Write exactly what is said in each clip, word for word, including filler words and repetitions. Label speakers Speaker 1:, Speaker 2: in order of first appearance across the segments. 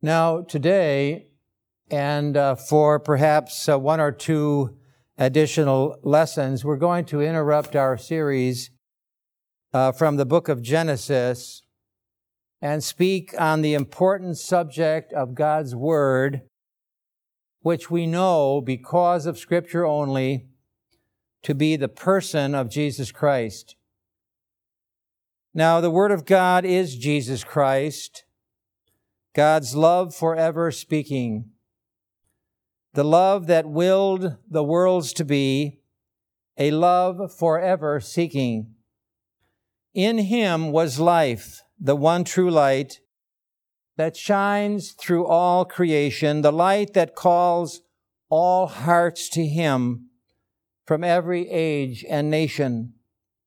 Speaker 1: Now, today, and uh, for perhaps uh, one or two additional lessons, we're going to interrupt our series uh, from the book of Genesis and speak on the important subject of God's Word, which we know, because of Scripture only, to be the person of Jesus Christ. Now, the Word of God is Jesus Christ, God's love forever speaking, the love that willed the worlds to be, a love forever seeking. In Him was life, the one true light that shines through all creation, the light that calls all hearts to Him from every age and nation.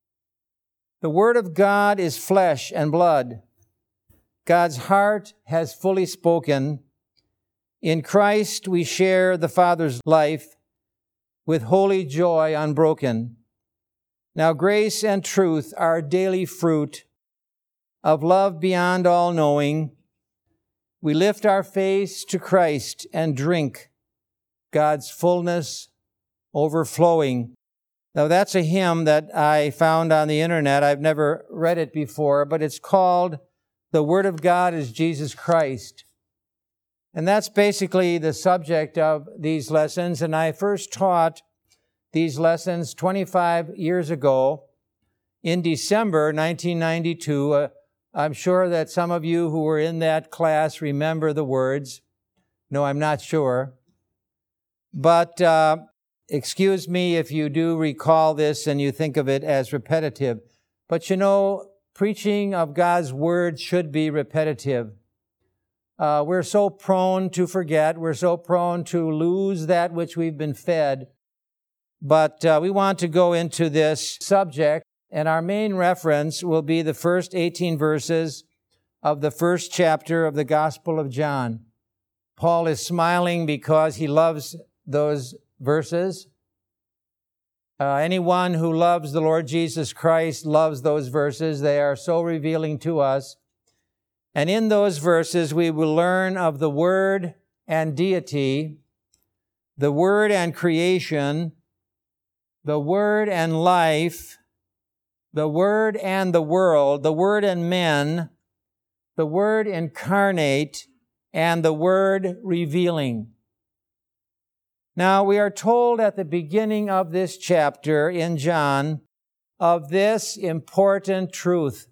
Speaker 1: The Word of God is flesh and blood. God's heart has fully spoken. In Christ we share the Father's life with holy joy unbroken. Now grace and truth are daily fruit of love beyond all knowing. We lift our face to Christ and drink God's fullness overflowing. Now that's a hymn that I found on the internet. I've never read it before, but it's called "The Word of God is Jesus Christ." And that's basically the subject of these lessons. And I first taught these lessons twenty-five years ago in December nineteen ninety-two. Uh, I'm sure that some of you who were in that class remember the words. No, I'm not sure. But uh, excuse me if you do recall this and you think of it as repetitive. But you know, preaching of God's Word should be repetitive. Uh, we're so prone to forget. We're so prone to lose that which we've been fed. But uh, we want to go into this subject, and our main reference will be the first eighteen verses of the first chapter of the Gospel of John. Paul is smiling because he loves those verses. Uh, anyone who loves the Lord Jesus Christ loves those verses. They are so revealing to us. And in those verses, we will learn of the Word and deity, the Word and creation, the Word and life, the Word and the world, the Word and men, the Word incarnate, and the Word revealing. Now, we are told at the beginning of this chapter in John of this important truth.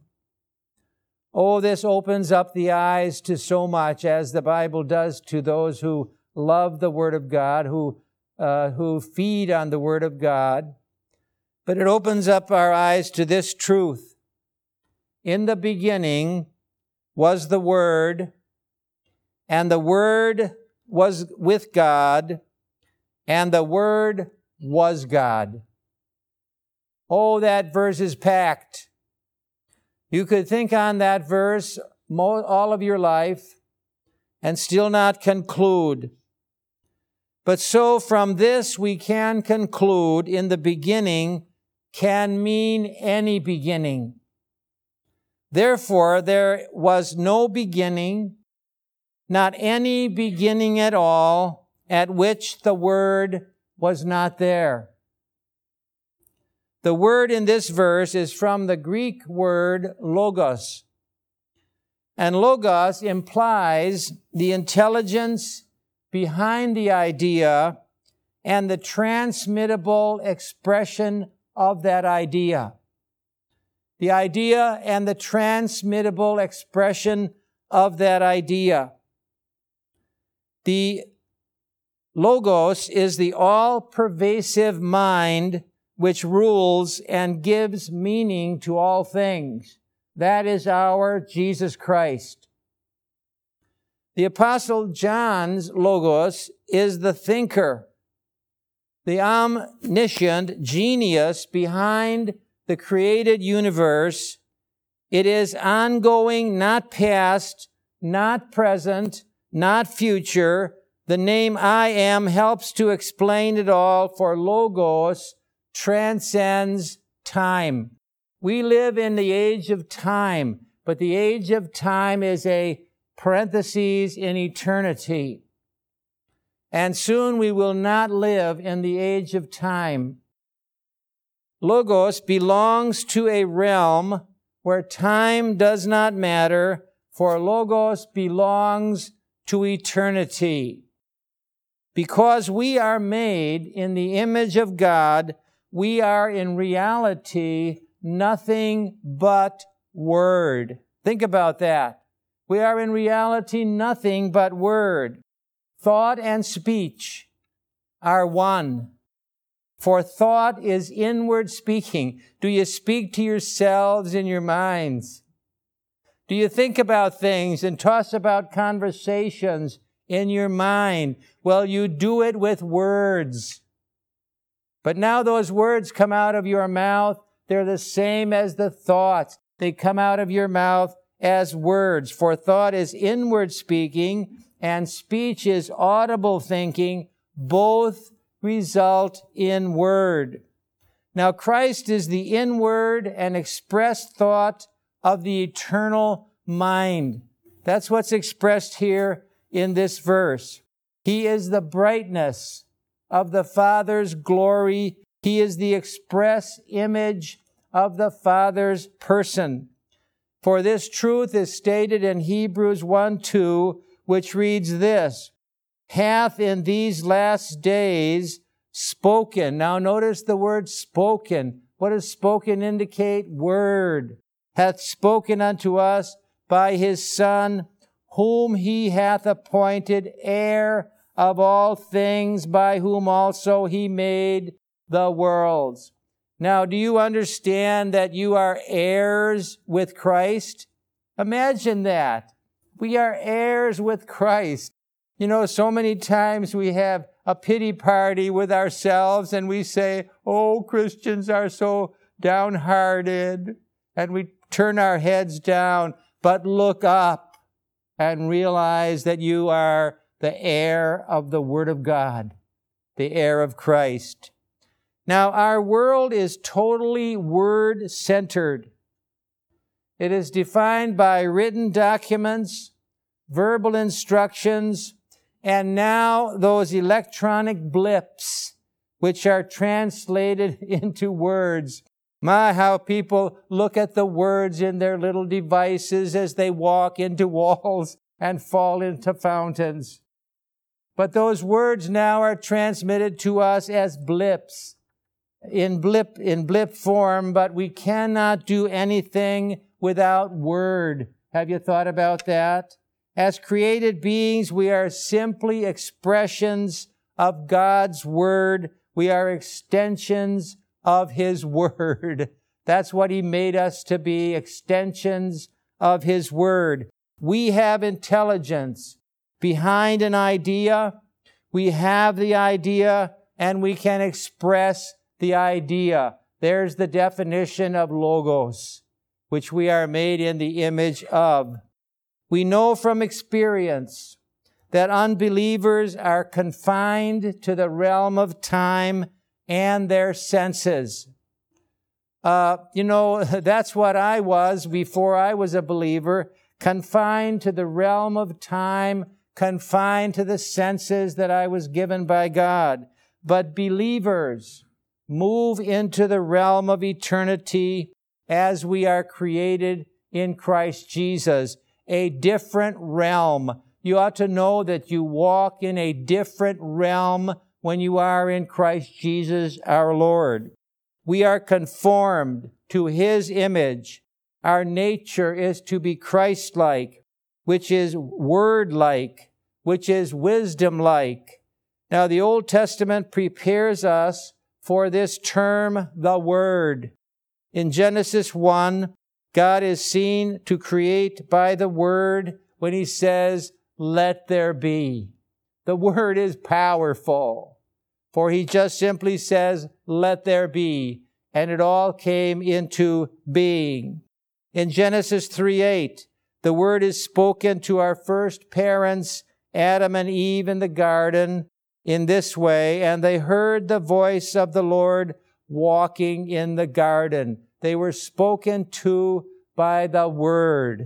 Speaker 1: Oh, this opens up the eyes to so much, as the Bible does to those who love the Word of God, who, uh, who feed on the Word of God. But it opens up our eyes to this truth. In the beginning was the Word, and the Word was with God, and the Word was God. Oh, that verse is packed. You could think on that verse all of your life and still not conclude. But so from this we can conclude, in the beginning can mean any beginning. Therefore, there was no beginning, not any beginning at all, at which the Word was not there. The word in this verse is from the Greek word logos. And logos implies the intelligence behind the idea and the transmittable expression of that idea. The idea and the transmittable expression of that idea. The Logos is the all-pervasive mind which rules and gives meaning to all things. That is our Jesus Christ. The Apostle John's Logos is the thinker, the omniscient genius behind the created universe. It is ongoing, not past, not present, not future. The name I Am helps to explain it all, for Logos transcends time. We live in the age of time, but the age of time is a parentheses, in eternity. And soon we will not live in the age of time. Logos belongs to a realm where time does not matter, for Logos belongs to eternity. Because we are made in the image of God, we are in reality nothing but Word. Think about that. We are in reality nothing but Word. Thought and speech are one. For thought is inward speaking. Do you speak to yourselves in your minds? Do you think about things and toss about conversations in your mind? Well, you do it with words. But now those words come out of your mouth. They're the same as the thoughts. They come out of your mouth as words. For thought is inward speaking, and speech is audible thinking. Both result in word. Now, Christ is the inward and expressed thought of the eternal mind. That's what's expressed here in this verse. He is the brightness of the Father's glory. He is the express image of the Father's person. For this truth is stated in Hebrews one two, which reads this, hath in these last days spoken. Now notice the word spoken. What does spoken indicate? Word. Hath spoken unto us by his Son, whom he hath appointed heir of all things, by whom also he made the worlds. Now, do you understand that you are heirs with Christ? Imagine that. We are heirs with Christ. You know, so many times we have a pity party with ourselves and we say, oh, Christians are so downhearted, and we turn our heads down. But look up and realize that you are the heir of the Word of God, the heir of Christ. Now, our world is totally word-centered. It is defined by written documents, verbal instructions, and now those electronic blips, which are translated into words. My, how people look at the words in their little devices as they walk into walls and fall into fountains. But those words now are transmitted to us as blips, in blip, in blip form, but we cannot do anything without word. Have you thought about that? As created beings, we are simply expressions of God's Word. We are extensions of His Word. That's what He made us to be, extensions of His Word. We have intelligence behind an idea. We have the idea, and we can express the idea. There's the definition of logos, which we are made in the image of. We know from experience that unbelievers are confined to the realm of time and their senses. Uh, you know, that's what I was before I was a believer, confined to the realm of time, confined to the senses that I was given by God. But believers move into the realm of eternity as we are created in Christ Jesus. A different realm. You ought to know that you walk in a different realm when you are in Christ Jesus our Lord. We are conformed to His image. Our nature is to be Christ-like, which is Word-like, which is wisdom-like. Now, the Old Testament prepares us for this term, the Word. In Genesis one, God is seen to create by the Word when He says, let there be. The Word is powerful, for He just simply says, let there be, and it all came into being. In Genesis three eight, the Word is spoken to our first parents, Adam and Eve, in the garden in this way, and they heard the voice of the Lord walking in the garden. They were spoken to by the Word.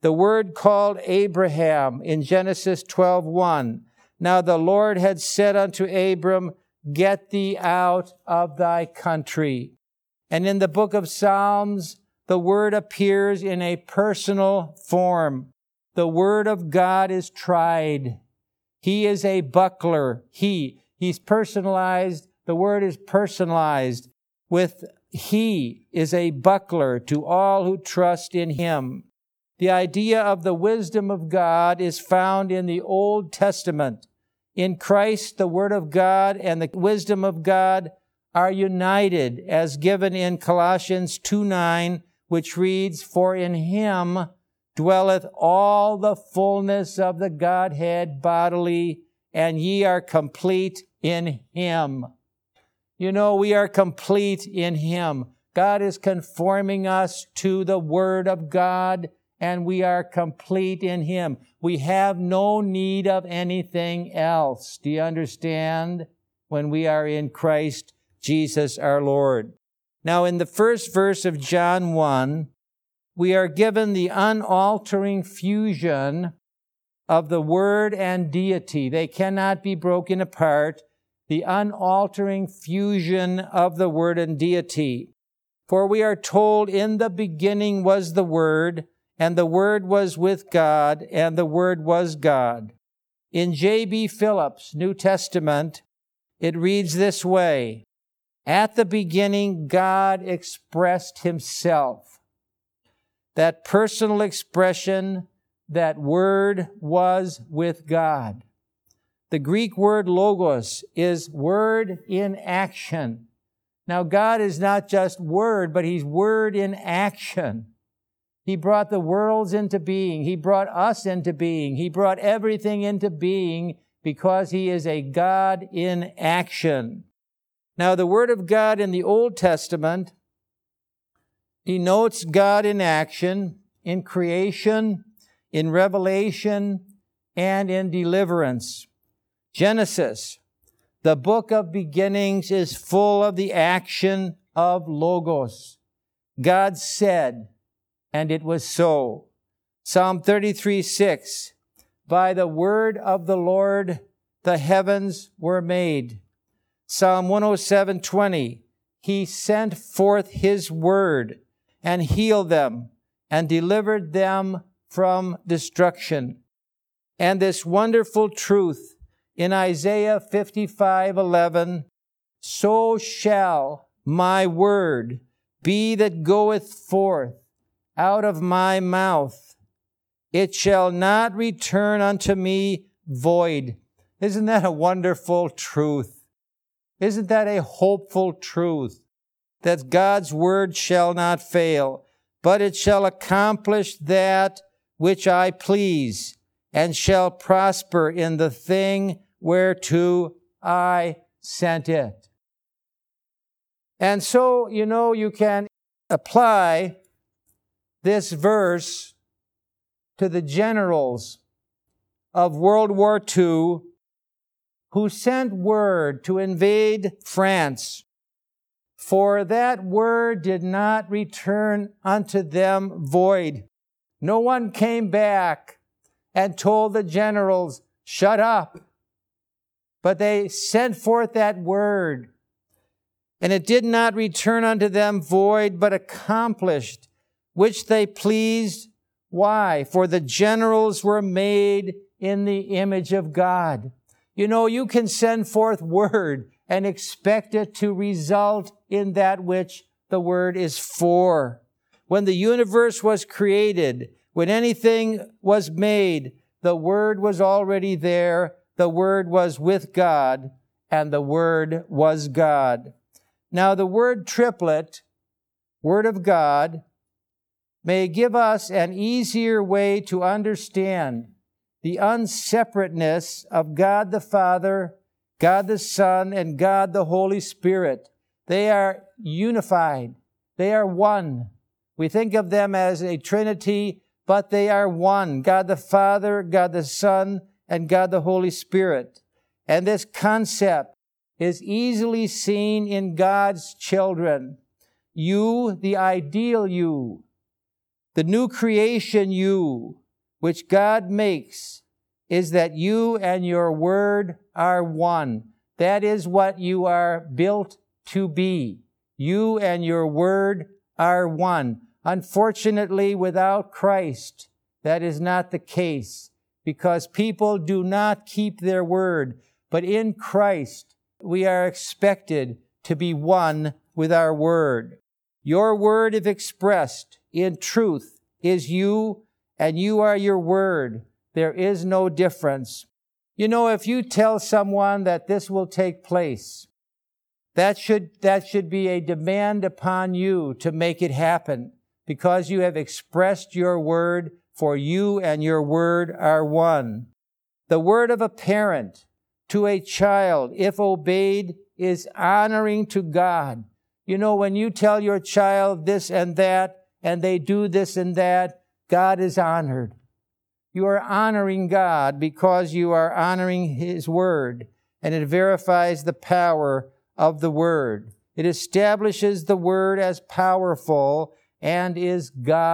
Speaker 1: The Word called Abraham in Genesis twelve one. Now the Lord had said unto Abram, get thee out of thy country. And in the book of Psalms, the Word appears in a personal form. The Word of God is tried. He is a buckler. He. He's personalized. The Word is personalized with He is a buckler to all who trust in Him. The idea of the wisdom of God is found in the Old Testament. In Christ, the Word of God and the wisdom of God are united, as given in Colossians two nine, which reads, for in Him dwelleth all the fullness of the Godhead bodily, and ye are complete in Him. You know, we are complete in Him. God is conforming us to the Word of God, and we are complete in Him. We have no need of anything else. Do you understand? When we are in Christ Jesus our Lord. Now, in the first verse of John one, we are given the unaltering fusion of the Word and deity. They cannot be broken apart. The unaltering fusion of the Word and deity. For we are told, in the beginning was the Word, and the Word was with God, and the Word was God. In J B Phillips' New Testament, it reads this way, at the beginning, God expressed Himself. That personal expression, that Word was with God. The Greek word logos is word in action. Now, God is not just Word, but He's Word in action. He brought the worlds into being. He brought us into being. He brought everything into being because He is a God in action. Now, the Word of God in the Old Testament denotes God in action, in creation, in revelation, and in deliverance. Genesis, the book of beginnings, is full of the action of Logos. God said, and it was so. Psalm thirty-three six, by the word of the Lord the heavens were made. Psalm one oh seven twenty, He sent forth His word and healed them and delivered them from destruction. And this wonderful truth in Isaiah fifty-five eleven, so shall my word be that goeth forth out of my mouth. It shall not return unto me void. Isn't that a wonderful truth? Isn't that a hopeful truth? That God's word shall not fail, but it shall accomplish that which I please, and shall prosper in the thing whereto I sent it. And so, you know, you can apply this verse to the generals of World War Two who sent word to invade France. For that word did not return unto them void. No one came back and told the generals, shut up. But they sent forth that word. And it did not return unto them void, but accomplished, which they pleased. Why? For the generals were made in the image of God. You know, you can send forth word and expect it to result in that which the word is for. When the universe was created, when anything was made, the word was already there. The word was with God, and the word was God. Now, the word triplet, Word of God, may give us an easier way to understand the unseparateness of God the Father, God the Son, and God the Holy Spirit. They are unified. They are one. We think of them as a Trinity, but they are one. God the Father, God the Son, and God the Holy Spirit. And this concept is easily seen in God's children. You, the ideal you, The new creation you, which God makes, is that you and your word are one. That is what you are built to be. You and your word are one. Unfortunately, without Christ, that is not the case, because people do not keep their word. But in Christ, we are expected to be one with our word. Your word, if expressed in truth, is you, and you are your word. There is no difference. You know, if you tell someone that this will take place, that should, that should be a demand upon you to make it happen, because you have expressed your word, for you and your word are one. The word of a parent to a child, if obeyed, is honoring to God. You know, when you tell your child this and that, and they do this and that, God is honored. You are honoring God because you are honoring His word, and it verifies the power of the word. It establishes the word as powerful and is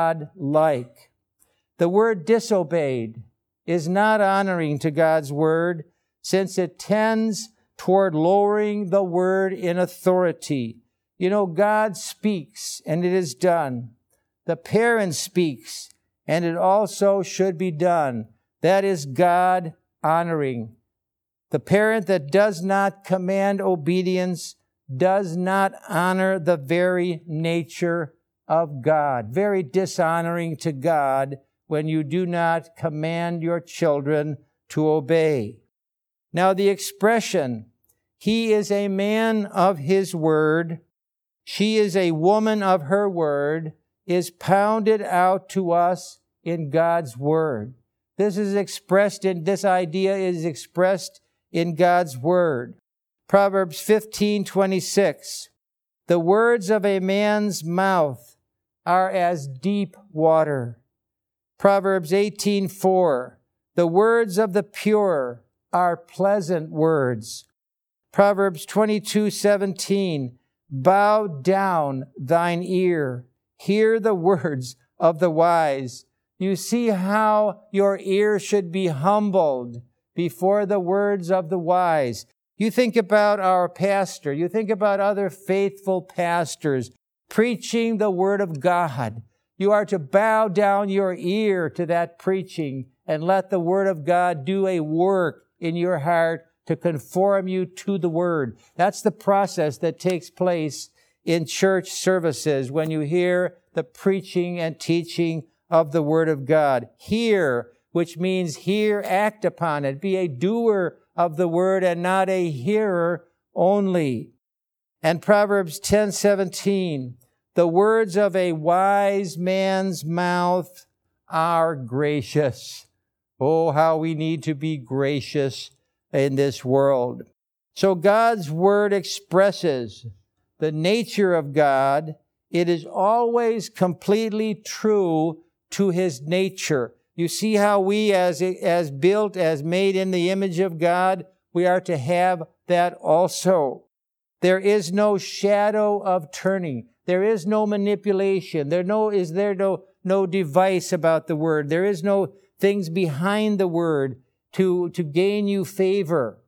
Speaker 1: God-like. The word disobeyed is not honoring to God's word, since it tends toward lowering the word in authority. You know, God speaks, and it is done. The parent speaks, and it also should be done. That is God honoring. The parent that does not command obedience does not honor the very nature of God. Very dishonoring to God when you do not command your children to obey. Now, the expression, he is a man of his word, she is a woman of her word, is pounded out to us in God's word. This is expressed in, this idea is expressed in God's word. Proverbs fifteen twenty-six. The words of a man's mouth are as deep water. Proverbs eighteen four. The words of the pure are pleasant words. Proverbs twenty-two seventeen. Bow down thine ear. Hear the words of the wise. You see how your ear should be humbled before the words of the wise. You think about our pastor. You think about other faithful pastors preaching the word of God. You are to bow down your ear to that preaching and let the word of God do a work in your heart to conform you to the word. That's the process that takes place in church services when you hear the preaching and teaching of the word of God. Hear, which means hear, act upon it. Be a doer of the word and not a hearer only. And Proverbs ten seventeen, the words of a wise man's mouth are gracious. Oh, how we need to be gracious in this world. So God's word expresses the nature of God. It is always completely true to His nature. You see how we, as, as built, as made in the image of God, we are to have that also. There is no shadow of turning. There is no manipulation. There no, is there no, no device about the word. There is no things behind the word to, to gain you favor.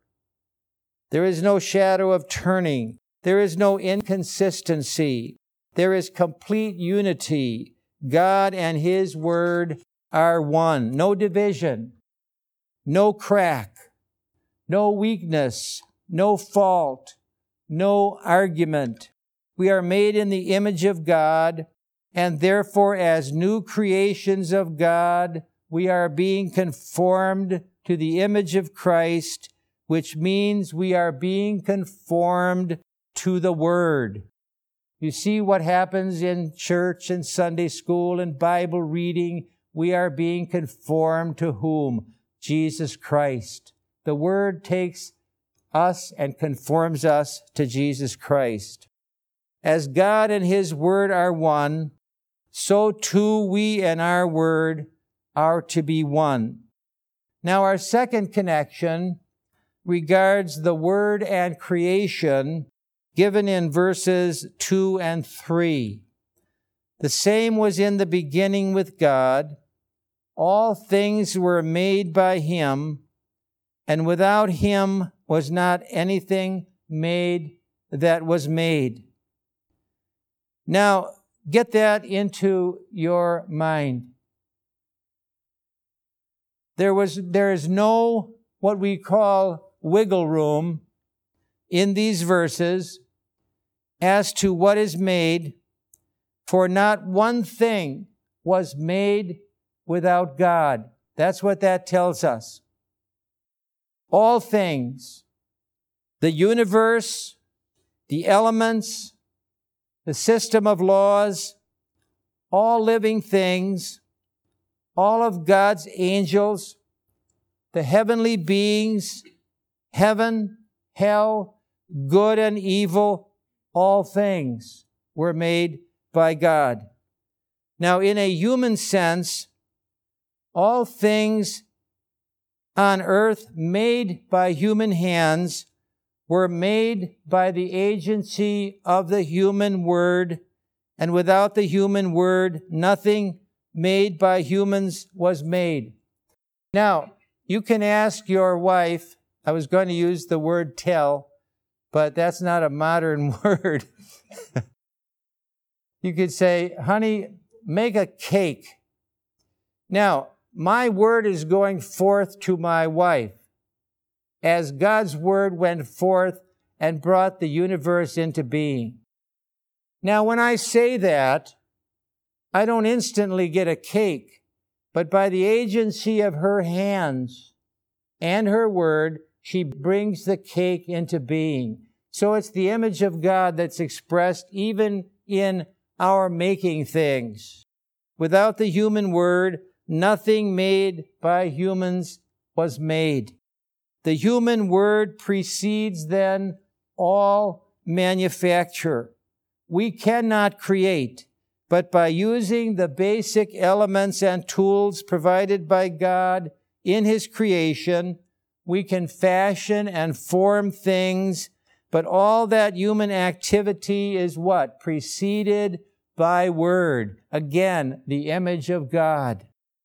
Speaker 1: There is no shadow of turning. There is no inconsistency. There is complete unity. God and His word are one. No division, no crack, no weakness, no fault, no argument. We are made in the image of God, and therefore as new creations of God, we are being conformed to the image of Christ, which means we are being conformed to the Word. You see what happens in church and Sunday school and Bible reading? We are being conformed to whom? Jesus Christ. The Word takes us and conforms us to Jesus Christ. As God and His Word are one, so too we and our Word are to be one. Now, our second connection regards the Word and creation given in verses two and three. The same was in the beginning with God. All things were made by him, and without him was not anything made that was made. Now, get that into your mind. There was, there is no what we call wiggle room in these verses as to what is made, for not one thing was made without God. That's what that tells us. All things, the universe, the elements, the system of laws, all living things, all of God's angels, the heavenly beings, heaven, hell, good and evil, all things were made by God. Now, in a human sense, all things on earth made by human hands were made by the agency of the human word, and without the human word, nothing made by humans was made. Now, you can ask your wife, I was going to use the word tell, but that's not a modern word. You could say, honey, make a cake. Now, my word is going forth to my wife as God's word went forth and brought the universe into being. Now, when I say that, I don't instantly get a cake, but by the agency of her hands and her word, she brings the cake into being. So it's the image of God that's expressed even in our making things. Without the human word, nothing made by humans was made. The human word precedes then all manufacture. We cannot create, but by using the basic elements and tools provided by God in His creation, we can fashion and form things, but all that human activity is what? Preceded by word. Again, the image of God.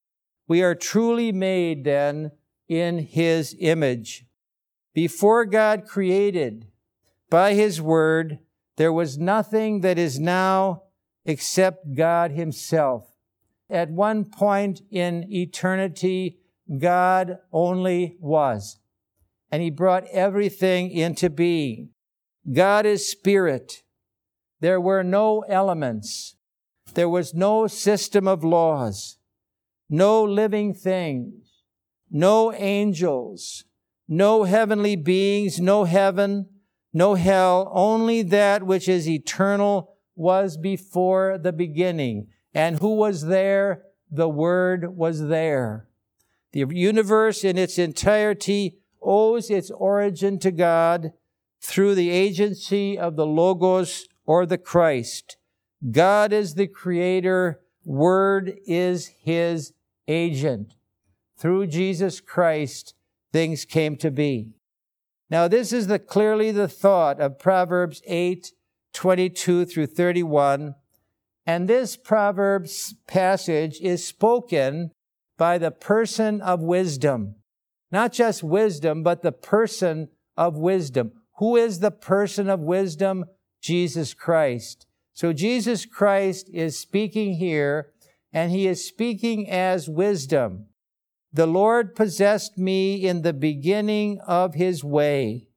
Speaker 1: We are truly made then in His image. Before God created, by His word, there was nothing that is now except God Himself. At one point in eternity, God only was, and He brought everything into being. God is spirit. There were no elements. There was no system of laws, no living things, no angels, no heavenly beings, no heaven, no hell. Only that which is eternal was before the beginning. And who was there? The Word was there. The universe in its entirety owes its origin to God through the agency of the Logos or the Christ. God is the creator. Word is His agent. Through Jesus Christ, things came to be. Now, this is the clearly the thought of Proverbs eight, twenty-two through thirty-one. And this Proverbs passage is spoken by the person of wisdom. Not just wisdom, but the person of wisdom. Who is the person of wisdom? Jesus Christ. So Jesus Christ is speaking here, and He is speaking as wisdom. The Lord possessed me in the beginning of His way,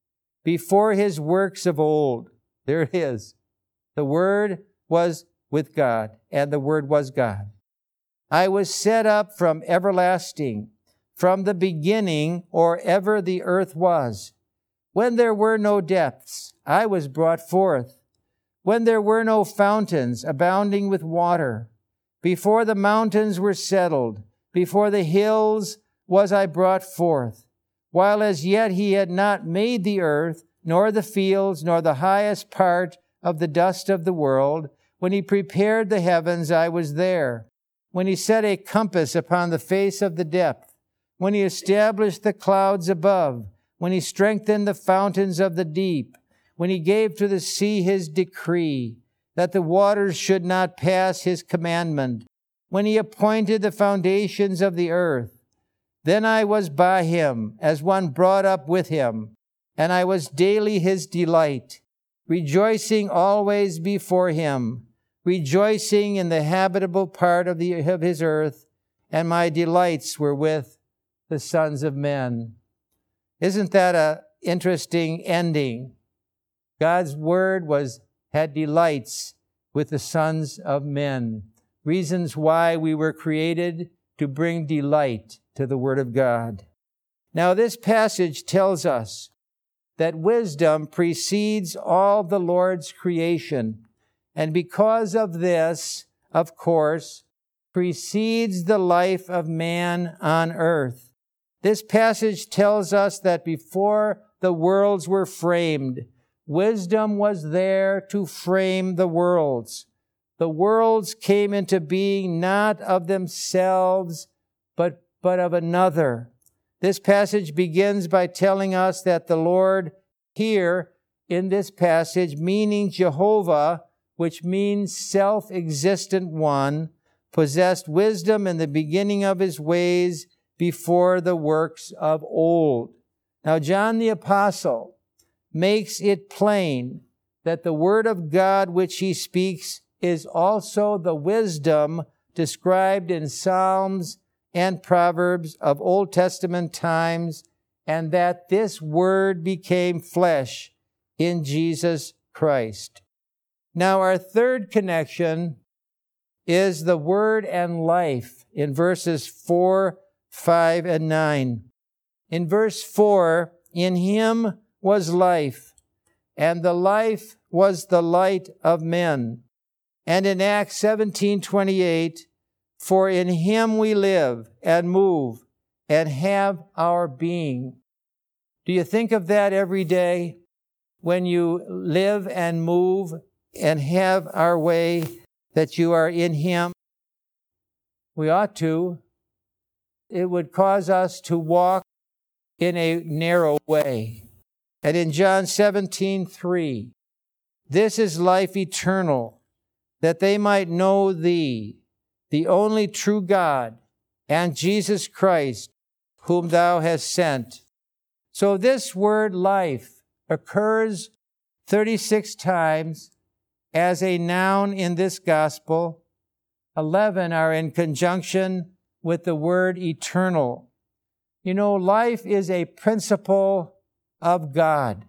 Speaker 1: before His works of old. There it is. The Word was with God, and the Word was God. I was set up from everlasting, from the beginning, or ever the earth was. When there were no depths, I was brought forth. When there were no fountains abounding with water, before the mountains were settled, before the hills was I brought forth. While as yet He had not made the earth, nor the fields, nor the highest part of the dust of the world, when He prepared the heavens, I was there. When He set a compass upon the face of the depth, when He established the clouds above, when He strengthened the fountains of the deep, when He gave to the sea His decree, that the waters should not pass his commandment, when he appointed the foundations of the earth. Then I was by him, as one brought up with him, and I was daily his delight, rejoicing always before him, rejoicing in the habitable part of, the, of his earth, and my delights were with the sons of men. Isn't that an interesting ending? God's word was had delights with the sons of men. Reasons why we were created to bring delight to the word of God. Now, this passage tells us that wisdom precedes all the Lord's creation, and because of this, of course, precedes the life of man on earth. This passage tells us that before the worlds were framed, wisdom was there to frame the worlds. The worlds came into being not of themselves, but, but of another. This passage begins by telling us that the Lord here in this passage, meaning Jehovah, which means self-existent one, possessed wisdom in the beginning of his ways before the works of old. Now, John the Apostle makes it plain that the word of God which he speaks is also the wisdom described in Psalms and Proverbs of Old Testament times, and that this word became flesh in Jesus Christ. Now, our third connection is the word and life in verses four, five, and nine. In verse four, in him was life, and the life was the light of men. And in Acts seventeen twenty-eight, for in him we live and move and have our being. Do you think of that every day when you live and move and have our way, that you are in him? We ought to. It would cause us to walk in a narrow way. And in John seventeen three, this is life eternal, that they might know thee, the only true God, and Jesus Christ, whom thou hast sent. So this word life occurs thirty-six times as a noun in this gospel. eleven are in conjunction with the word eternal. You know, life is a principle of God.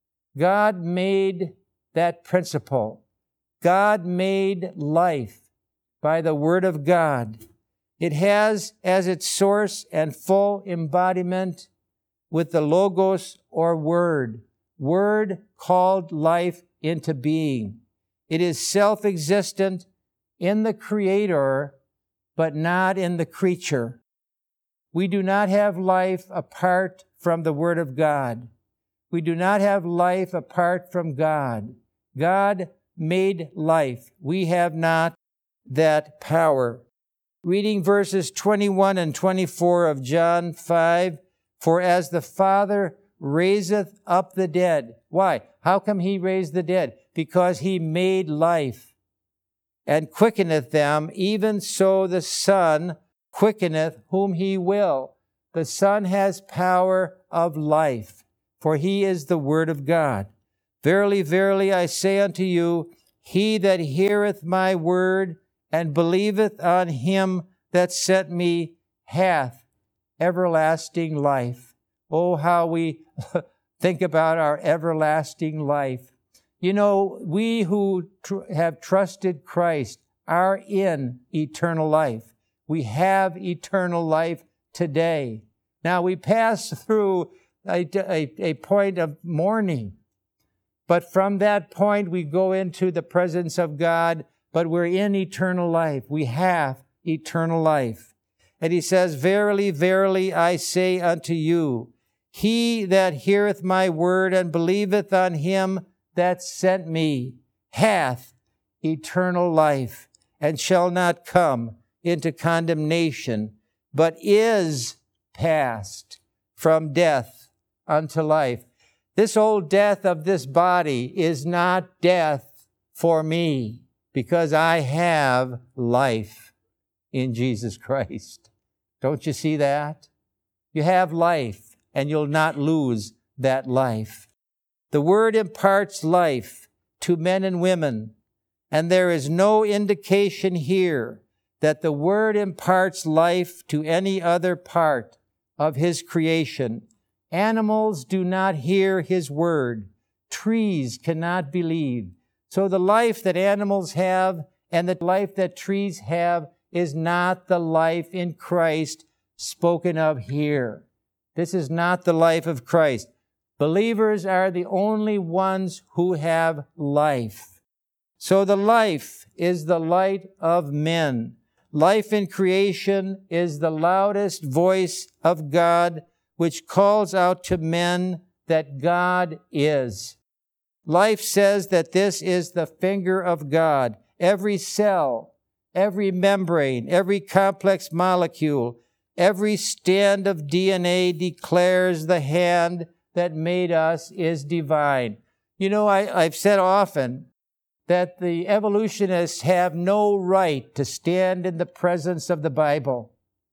Speaker 1: God made that principle. God made life by the word of God. It has as its source and full embodiment with the logos or word. Word called life into being. It is self-existent in the Creator, but not in the creature. We do not have life apart from the Word of God. We do not have life apart from God. God made life. We have not that power. Reading verses twenty-one and twenty-four of John five, for as the Father raiseth up the dead. Why? How come he raised the dead? Because he made life and quickeneth them, even so the Son quickeneth whom he will. The Son has power of life, for he is the Word of God. Verily, verily, I say unto you, he that heareth my word and believeth on him that sent me hath everlasting life. Oh, how we think about our everlasting life. You know, we who tr- have trusted Christ are in eternal life. We have eternal life today. Now, we pass through a, a, a point of mourning, but from that point we go into the presence of God, but we're in eternal life. We have eternal life. And he says, verily, verily, I say unto you, he that heareth my word and believeth on him that sent me hath eternal life, and shall not come into condemnation, but is passed from death unto life. This old death of this body is not death for me because I have life in Jesus Christ. Don't you see that? You have life, and you'll not lose that life. The Word imparts life to men and women, and there is no indication here that the Word imparts life to any other part of His creation. Animals do not hear His Word. Trees cannot believe. So the life that animals have and the life that trees have is not the life in Christ spoken of here. This is not the life of Christ. Believers are the only ones who have life. So the life is the light of men. Life in creation is the loudest voice of God, which calls out to men that God is. Life says that this is the finger of God. Every cell, every membrane, every complex molecule, every strand of D N A declares the hand that made us is divine. You know, I, I've said often that the evolutionists have no right to stand in the presence of the Bible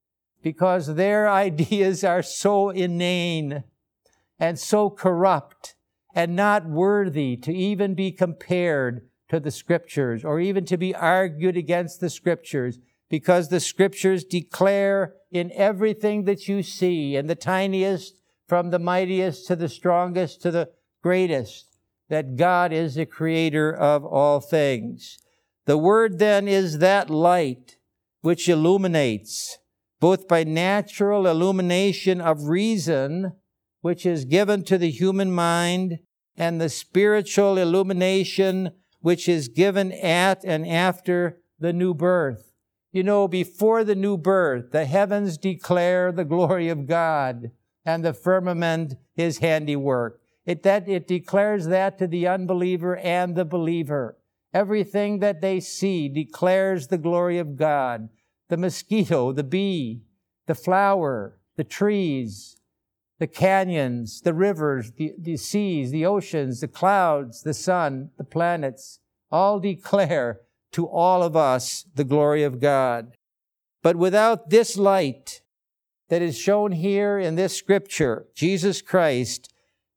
Speaker 1: because their ideas are so inane and so corrupt and not worthy to even be compared to the Scriptures or even to be argued against the Scriptures, because the Scriptures declare in everything that you see, in the tiniest from the mightiest to the strongest to the greatest, that God is the creator of all things. The Word then is that light which illuminates, both by natural illumination of reason, which is given to the human mind, and the spiritual illumination which is given at and after the new birth. You know, before the new birth, the heavens declare the glory of God, and the firmament His handiwork. It, that, it declares that to the unbeliever and the believer. Everything that they see declares the glory of God. The mosquito, the bee, the flower, the trees, the canyons, the rivers, the, the seas, the oceans, the clouds, the sun, the planets, all declare to all of us the glory of God. But without this light that is shown here in this scripture, Jesus Christ,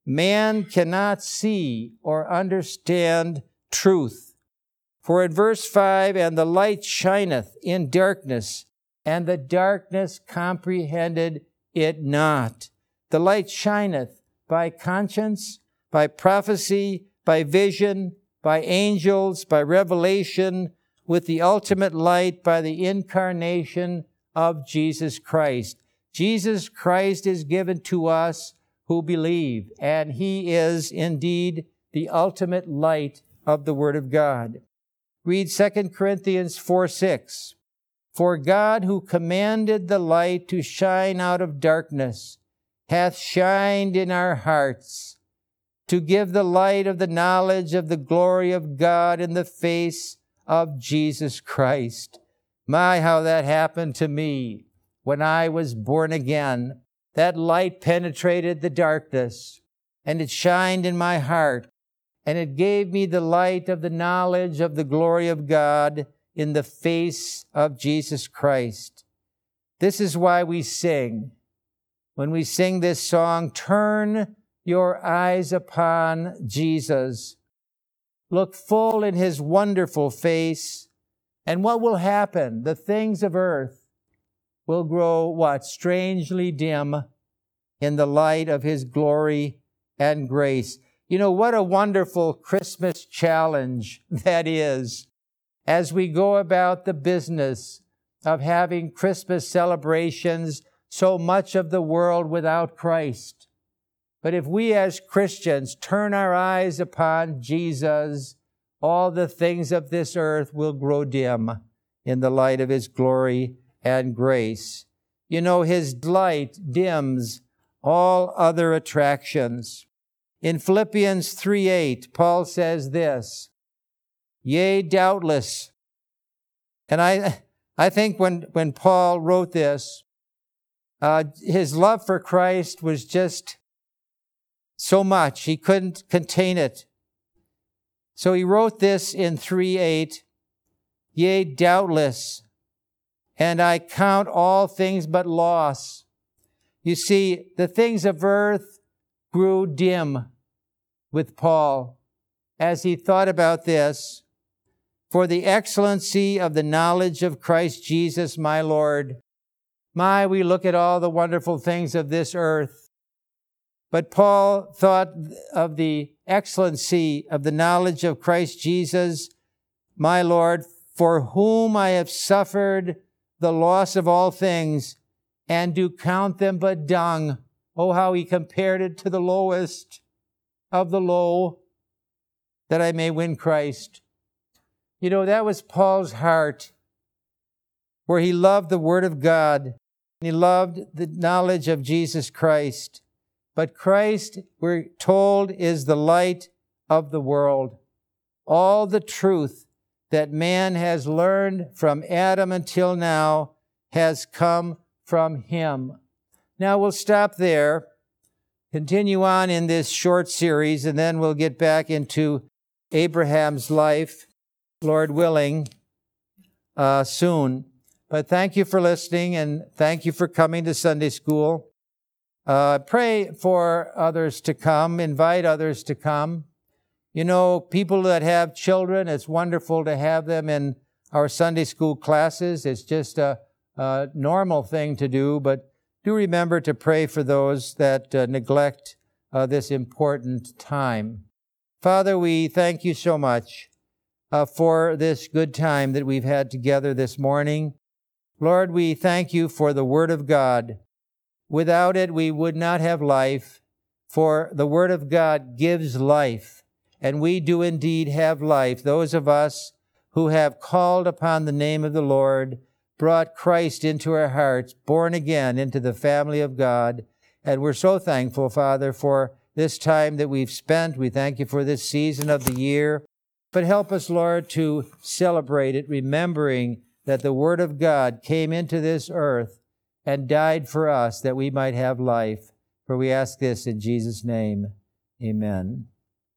Speaker 1: man cannot see or understand truth. For in verse five, and the light shineth in darkness, and the darkness comprehended it not. The light shineth by conscience, by prophecy, by vision, by angels, by revelation, with the ultimate light by the incarnation of Jesus Christ. Jesus Christ is given to us who believe, and He is indeed the ultimate light of the Word of God. Read Second Corinthians four six. For God, who commanded the light to shine out of darkness, hath shined in our hearts, to give the light of the knowledge of the glory of God in the face of Jesus Christ. My, how that happened to me when I was born again. That light penetrated the darkness, and it shined in my heart, and it gave me the light of the knowledge of the glory of God in the face of Jesus Christ. This is why we sing. When we sing this song, turn your eyes upon Jesus. Look full in His wonderful face. And what will happen? The things of earth will grow, what? Strangely dim in the light of His glory and grace. You know, what a wonderful Christmas challenge that is as we go about the business of having Christmas celebrations, so much of the world without Christ. But if we as Christians turn our eyes upon Jesus, all the things of this earth will grow dim in the light of His glory and grace. You know, His light dims all other attractions. In Philippians three eight, Paul says this, yea, doubtless. And I, I think when, when Paul wrote this, uh, his love for Christ was just so much, he couldn't contain it. So he wrote this in three eight, "Yea, doubtless, and I count all things but loss." You see, the things of earth grew dim with Paul as he thought about this. "For the excellency of the knowledge of Christ Jesus my Lord." My, we look at all the wonderful things of this earth. But Paul thought of the excellency of the knowledge of Christ Jesus my Lord, "for whom I have suffered the loss of all things, and do count them but dung." Oh, how he compared it to the lowest of the low, "that I may win Christ." You know, that was Paul's heart, where he loved the Word of God. He loved the knowledge of Jesus Christ. But Christ, we're told, is the light of the world. All the truth that man has learned from Adam until now has come from him. Now we'll stop there, continue on in this short series, and then we'll get back into Abraham's life, Lord willing, uh, soon. But thank you for listening, and thank you for coming to Sunday school. Uh, pray for others to come, invite others to come. You know, people that have children, it's wonderful to have them in our Sunday school classes. It's just a, a normal thing to do, but do remember to pray for those that uh, neglect uh, this important time. Father, we thank you so much uh, for this good time that we've had together this morning. Lord, we thank you for the Word of God. Without it, we would not have life, for the Word of God gives life, and we do indeed have life. Those of us who have called upon the name of the Lord, brought Christ into our hearts, born again into the family of God, and we're so thankful, Father, for this time that we've spent. We thank you for this season of the year, but help us, Lord, to celebrate it, remembering that the Word of God came into this earth and died for us that we might have life. For we ask this in Jesus' name. Amen.